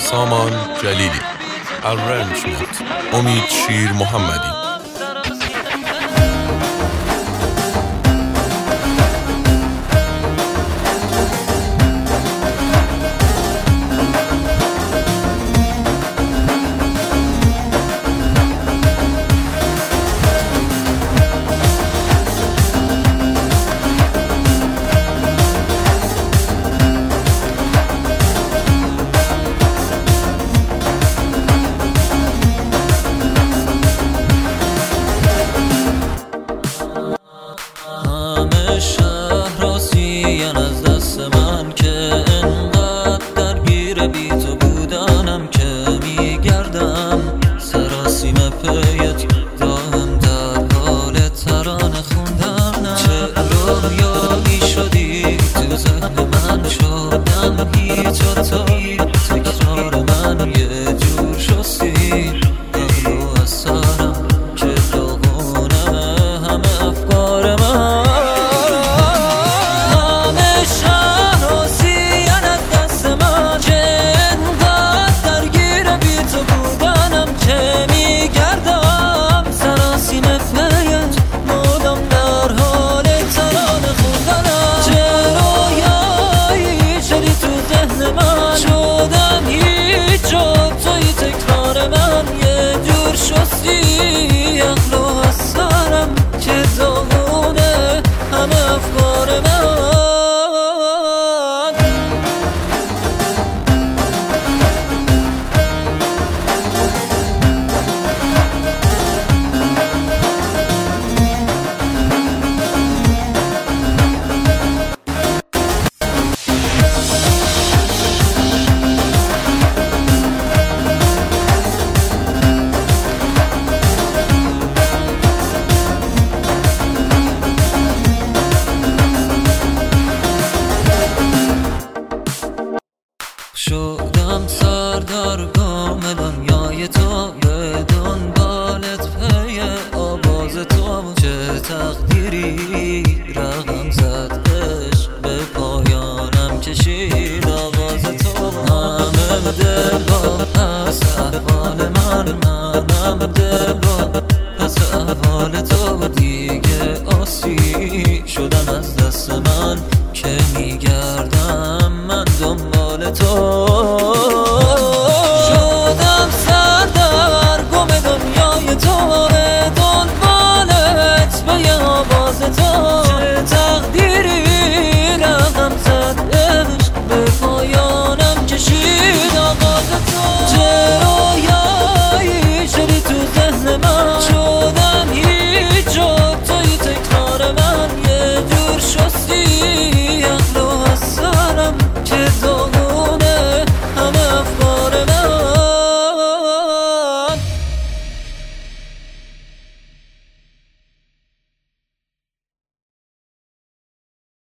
سامان جلیلی. Arrangement امید شیر محمدی. شدم سردار کامل دنیای تو، به دنبالت پی آواز تو. چه تقدیری رقم زد عشق به پایانم کشید آواز تو. همه دلبا پس احوال منم دلبا پس احوال تو. دیگه آسی شدم از دست من که میگه